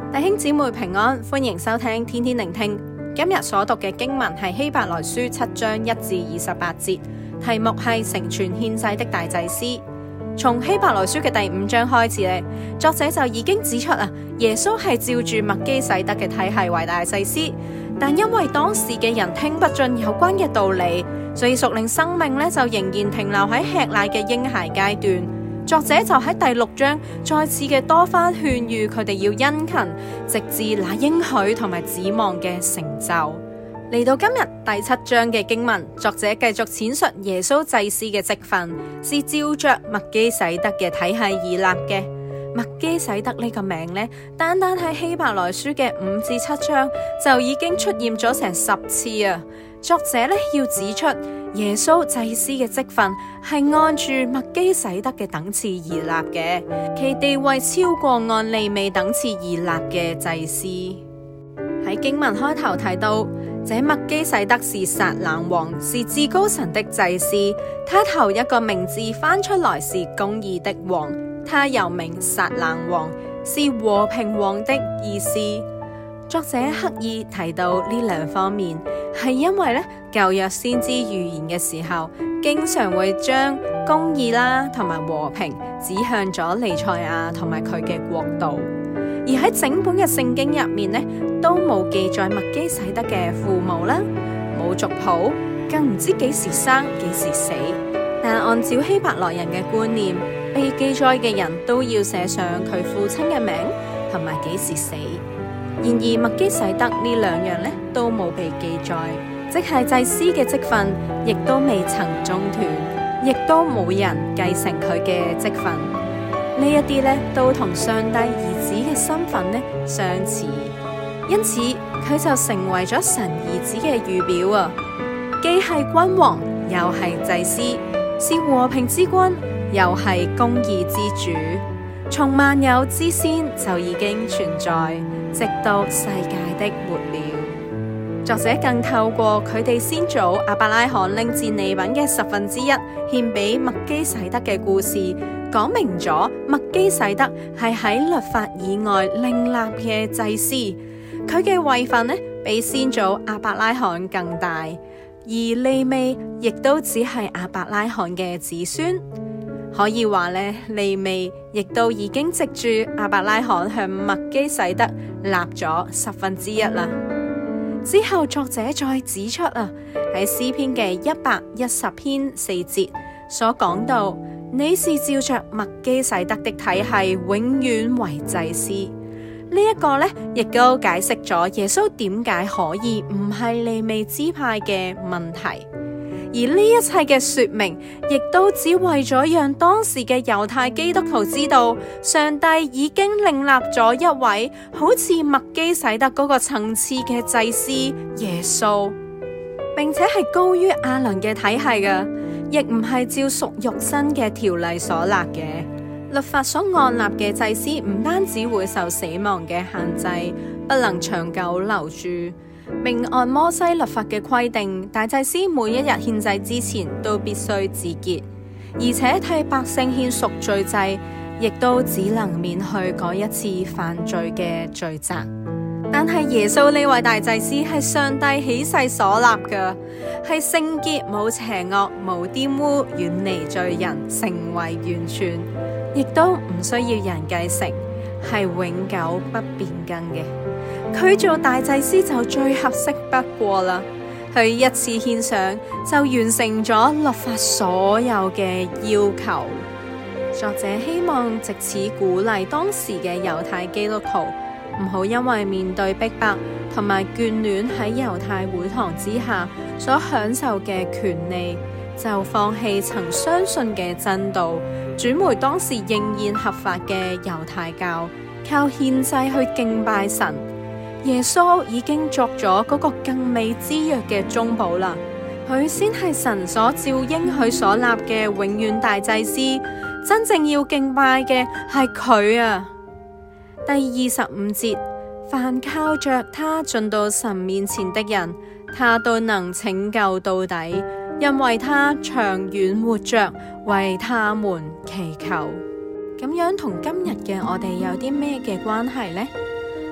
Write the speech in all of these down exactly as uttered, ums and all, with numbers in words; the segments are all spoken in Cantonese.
弟兄姊妹平安，歡迎收聽天天聆聽。今日所讀嘅經文係希伯來書七章一至二十八節，題目係成全獻祭的大祭司。從希伯來書嘅第五章開始咧，作者就已經指出啊，耶穌係照住麥基洗德嘅體系為大祭司，但因為當時嘅人聽不進有關嘅道理，所以屬靈生命咧就仍然停留喺吃奶嘅嬰孩階段。作者就喺第六章再次嘅多番勸喻佢哋要殷勤，直至那應許同埋指望嘅成就。嚟到今日第七章嘅經文，作者繼續闡述耶穌祭司嘅職分是照着麥基洗德嘅體系而立嘅。麥基洗德呢個名呢，單單喺希伯來書嘅五至七章就已經出現咗成十次啊！作者呢要指出，耶穌祭司嘅職分係按住麥基洗德嘅等次而立嘅，其地位超過按利未等次而立嘅祭司。喺經文開頭提到，這麥基洗德是撒冷王，是至高神的祭司。他頭一個名字翻出來是公義的王，他又名撒冷王，是和平王的意思。作者刻意提到呢兩方面，係因為咧舊約先知預言嘅時候，經常會將公義啦同埋和平指向咗彌賽亞同埋佢嘅國度，而喺整本嘅聖經入面咧，都冇記載麥基洗德嘅父母啦，冇族譜，更唔知幾時生幾時死。但按照希伯來人嘅觀念，被記載嘅人都要寫上佢父親嘅名同埋幾時死。然而麥基洗德呢兩樣咧都冇被記載，即係祭司嘅職分亦都未曾中斷，亦都冇人繼承佢嘅職分。呢一啲咧都同上帝兒子嘅身份咧相似，因此佢就成為咗神兒子嘅預表啊！既係君王，又係祭司，是和平之君，又係公義之主。從萬有之先就已經存在，直到世界的末了。作者更透過佢哋先祖亞伯拉罕拎戰利品嘅十分之一獻俾麥基洗德嘅故事，講明咗麥基洗德係喺律法以外另立嘅祭司，佢嘅位份呢比先祖亞伯拉罕更大，而利未亦都只係亞伯拉罕嘅子孫。可以話咧，利未亦都已經藉住亞伯拉罕向麥基洗德立咗十分之一啦。之後作者再指出啊，喺詩篇嘅一百一十篇四節所講到，你是照着麥基洗德的體系永遠為祭司。呢、這、一個咧，亦都解釋咗耶穌點解可以唔係利未支派嘅問題。而呢一切嘅說明，亦都只為咗讓當時嘅猶太基督徒知道，上帝已經另立咗一位好似麥基洗德嗰個層次嘅祭司耶穌，並且係高於亞倫嘅體系嘅，亦唔係照屬肉身嘅條例所立嘅。律法所按立嘅祭司唔單止會受死亡嘅限制，不能長久留住。並按摩西律法嘅規定，大祭司每一日獻祭之前都必須自潔，而且替百姓獻贖罪祭，亦都只能免去嗰一次犯罪嘅罪責。但係耶穌呢位大祭司係上帝起誓所立嘅，係聖潔、冇邪惡、冇玷污，遠離罪人，成為完全，亦都唔需要人繼承，係永久不變更嘅。佢做大祭司就最合適不過啦，佢一次獻上就完成咗律法所有嘅要求。作者希望藉此鼓勵當時嘅猶太基督徒，唔好因為面對逼迫同埋眷戀喺猶太會堂之下所享受嘅權利，就放棄曾相信嘅真道，轉回當時仍然合法嘅猶太教，靠獻祭去敬拜神。耶穌已經作咗嗰個更美之約嘅中保啦，佢先係神所照應許所立嘅永遠大祭司，真正要敬拜嘅係佢啊。第二十五節，凡靠着他進到神面前的人，他都能拯救到底，因為他長遠活着，為他們祈求。咁樣同今日嘅我哋有啲咩嘅關係呢？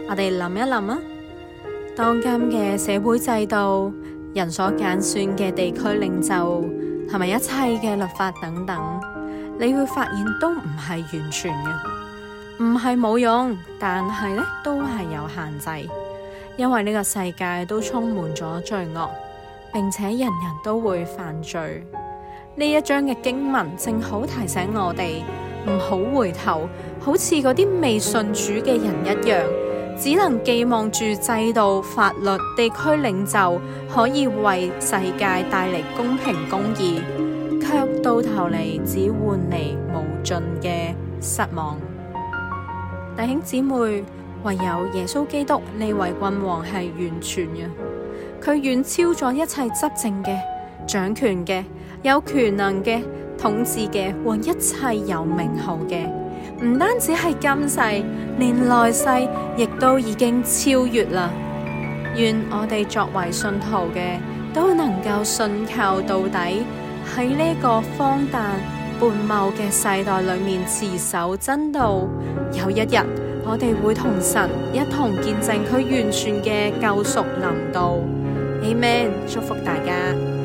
我哋諗一諗啊，當今嘅社會制度、人所揀選嘅地區領袖同埋一切嘅律法等等，你會發現都唔係完全嘅，唔係冇用，但係咧都係有限制，因為呢個世界都充滿咗罪惡，並且人人都會犯罪。呢一章嘅經文正好提醒我哋唔好回頭，好似嗰啲未信主嘅人一樣，只能寄望住制度、法律、地區領袖可以為世界帶嚟公平公義，卻到頭嚟只換嚟無盡嘅失望。弟兄姊妹，唯有耶穌基督呢位君王係完全嘅，佢遠超咗一切執政嘅、掌權嘅、有權能嘅、統治嘅和一切有名號嘅，唔單止係今世，連來世亦都已經超越啦。願我哋作為信徒嘅都能夠信靠到底，喺呢個荒誕悖謬嘅世代裏面持守真道。有一日我哋會同神一同見證佢完全嘅救贖臨到。Amen，祝福大家。